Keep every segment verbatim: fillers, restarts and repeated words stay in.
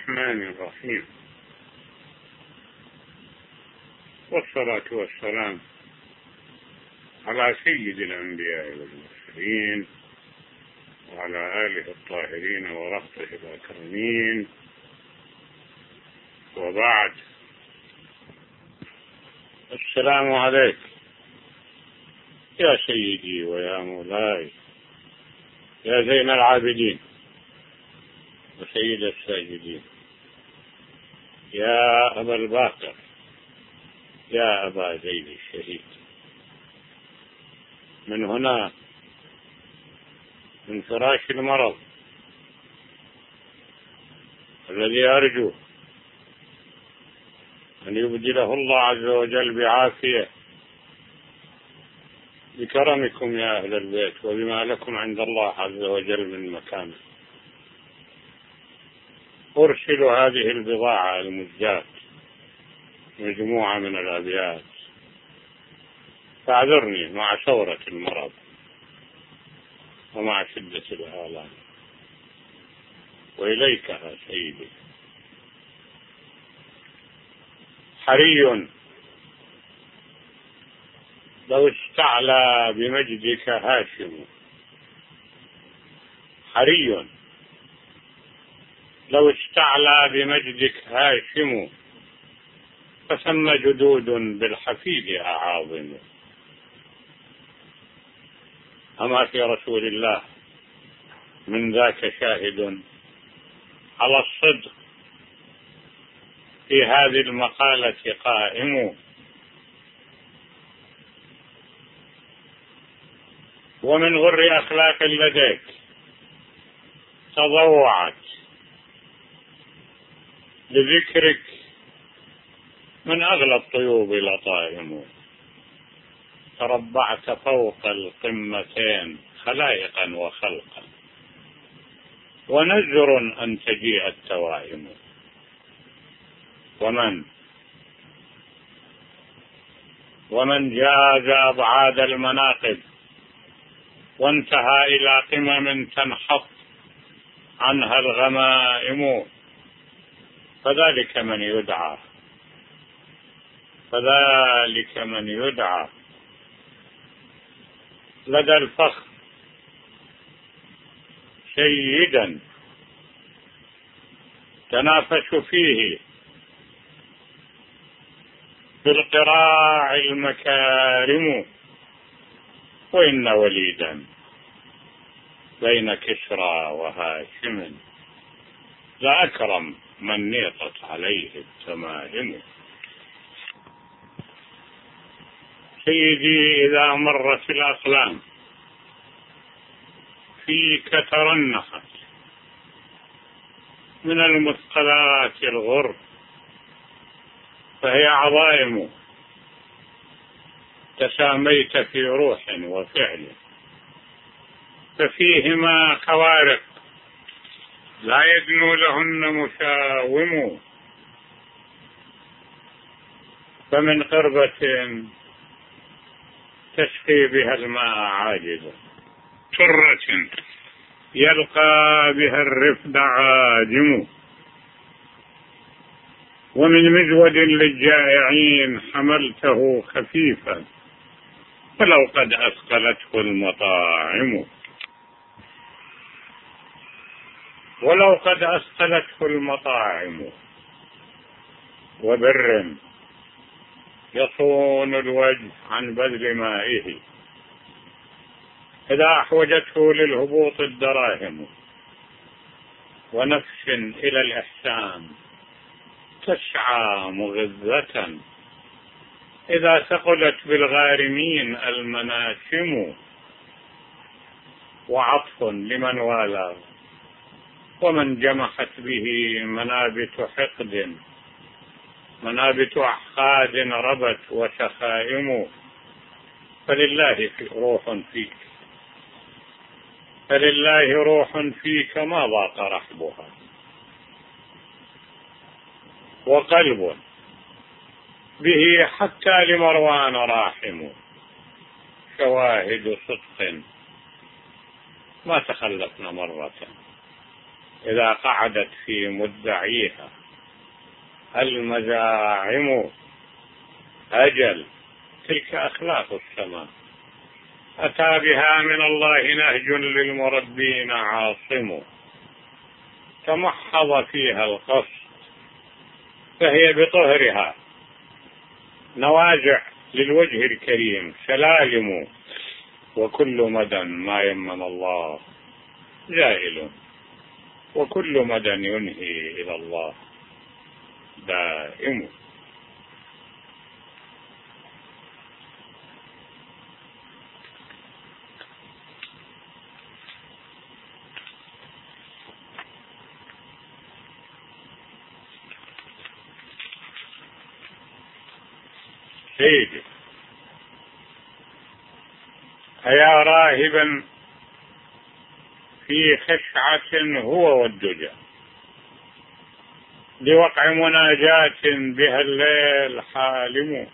الرحمن الرحيم، والصلاة والسلام على سيد الأنبياء والمرسلين وعلى آله الطاهرين ورفقه الأكرمين، وبعد. السلام عليك يا سيدي ويا مولاي يا زين العابدين وسيد الساجدين، يا أبا الباقر، يا أبا زيد الشهيد. من هنا، من فراش المرض الذي أرجو أن يبدله الله عز وجل بعافية بكرمكم يا أهل البيت وبما لكم عند الله عز وجل من مكانه، أرسل هذه البضاعة المزجاة، مجموعة من الأبيات، فاعذرني مع ثورة المرض ومع شدة الآلام، وإليك يا سيدي. حري لو استعلى بمجدك هاشم، حري لو استعلى بمجدك هاشم، فثم جدود بالحفيد أعاظم. أما في رسول الله من ذاك شاهد على الصدق في هذه المقالة قائم، ومن غر أخلاق لديك تضوعت لذكرك من أغلى الطيوب لطائم، تربعت فوق القمتين خلائقا وخلقا، ونذر أن تجيء التوائم. ومن ومن جاز أبعاد المناقب وانتهى إلى قمم تنحط عنها الغمائم، فذلك من يدعى فذلك من يدعى لدى الفخر سيدا تنافس فيه بالقراع المكارم، وإن وليدا بين كسرى وهاشم لأكرم من نيطت عليه التمائم. سيدي، إذا مرت الأقلام فيك ترنحت من المثقلات الغر، فهي عظائم تساميت في روح وفعل، ففيهما خوارق لا يدنو لهن مساوم، فمن قربة تسقي بها الماء عاجزا، سرة يلقى بها الرفد عادم، ومن مزود للجائعين حملته خفيفا ولو قد أثقلته المطاعم، ولو قد أثقلته المطاعم. وبر يصون الوجه عن بذل مائه إذا أحوجته للهبوط الدراهم، ونفس إلى الإحسان تسعى مغذة إذا ثقلت بالغارمين المناسم، وعطف لمن والى ومن جمحت به منابت حقد، منابت أحقاد ربت وسخائم، فلله روح فيك فلله روح فيك ما ضاق رحبها، وقلب به حتى لمروان راحم، شواهد صدق ما تخلفنا مرة، إذا قعدت في مدعيها المزاعم أجل. تلك أخلاق السماء، أتى بها من الله نهج للمربين عاصم، تمحض فيها القصد فهي بطهرها نوازع للوجه الكريم سلالم، وكل مدى ما يمن الله زائل، وكل مدى ينهي إلى الله دائم. سيدي أيا راهبا في خشعة هو والدجى، لوقع مناجاة بها الليل حالم،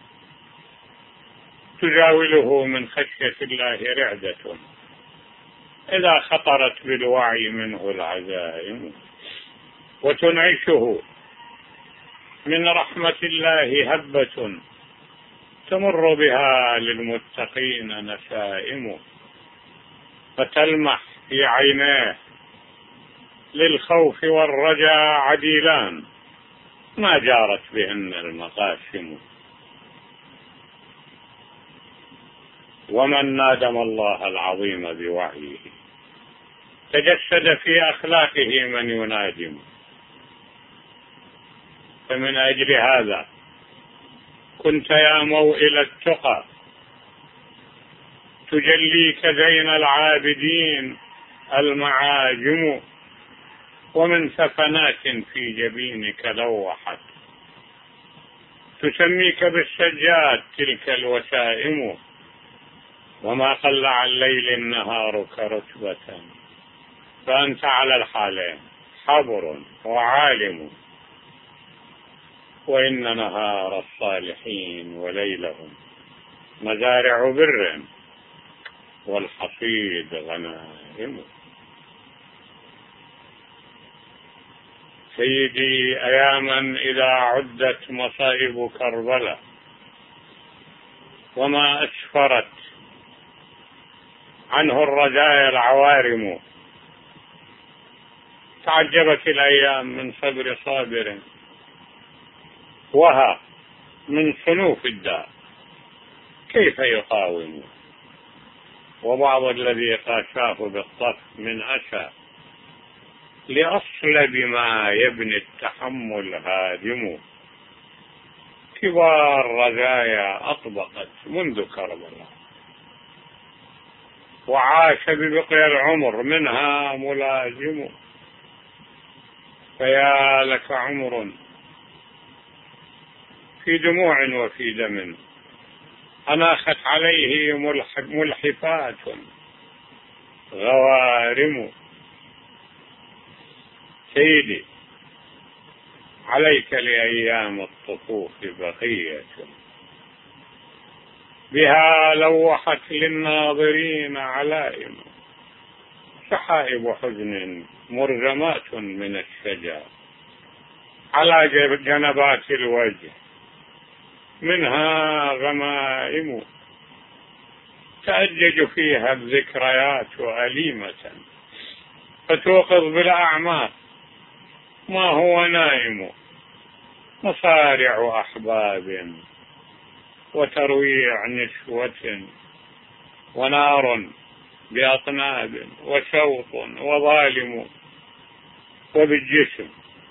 تجاوله من خشية الله رعدة إذا خطرت بالوعي منه العزائم، وتنعشه من رحمة الله هبة تمر بها للمتقين نسائم، فتلمح في عيناه للخوف والرجاء عديلان ما جارت بهن المقاسم، ومن نادم الله العظيم بوعيه تجسد في أخلاقه من ينادم. فمن أجل هذا كنت يا موئل التقى تجليك زين العابدين المعاجم، ومن سفنات في جبينك لوحت تسميك بالسجاد تلك الوسائم، وما قل عن ليل نهارك رتبة فأنت على الحالين حبر وعالم، وإن نهار الصالحين وليلهم مزارع بر والحصيد غنائم. سيدي أياما إذا عدت مصائب كربلاء وما أسفرت عنه الرزايا العوارم، تعجبت الأيام من صبر صابر وها من صنوف الداء كيف يقاوم، وبعض الذي قاساه بالطف من أسى لأصل بما يبني التحمل هادم، كبار رزايا أطبقت منذ كربلاء وعاش ببقي العمر منها ملازم، فيا لك عمر في دموع وفي دم أناخت عليه ملحفات غوارم. سيدي عليك لأيام الطفوف بقية بها لوحت للناظرين علائم، سحائب حزن مرجمات من الشجا على جنبات الوجه منها غمائم، تأجج فيها الذكريات أليمة فتوقظ بالأعماق ما هو نائم، مصارع أحباب وترويع نسوة ونار بأطناب وشوط وظالم، وبالجسم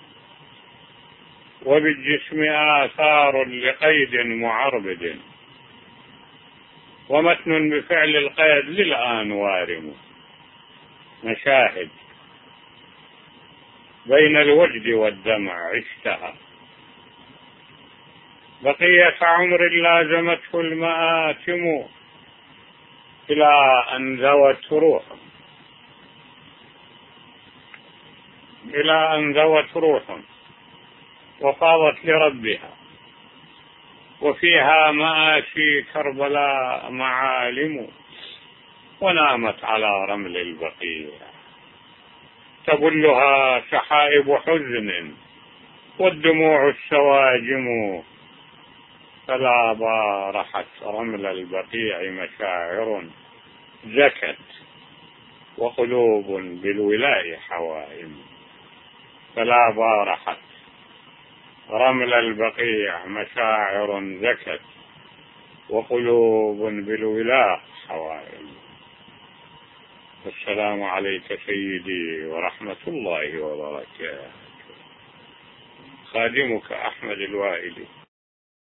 وبالجسم آثار لقيد معربد، ومتن بفعل القيد للآن وارم، مشاهد بين الوجد والدمع عشتها، بقية عمر لازمته المآتم إلى أن ذوت روح إلى أن ذوت روح وفاضت لربها، وفيها مآسي كربلاء معالم، ونامت على رمل البقيع تبلها سحائب حزن والدموع السواجم، فلا بارحت رمل البقيع مشاعر زكت وقلوب بالولاء حوائم. فلا بارحت رمل البقيع مشاعر زكت وقلوب بالولاء حوائم. السلام عليك سيدي ورحمة الله وبركاته. خادمك أحمد الوائلي.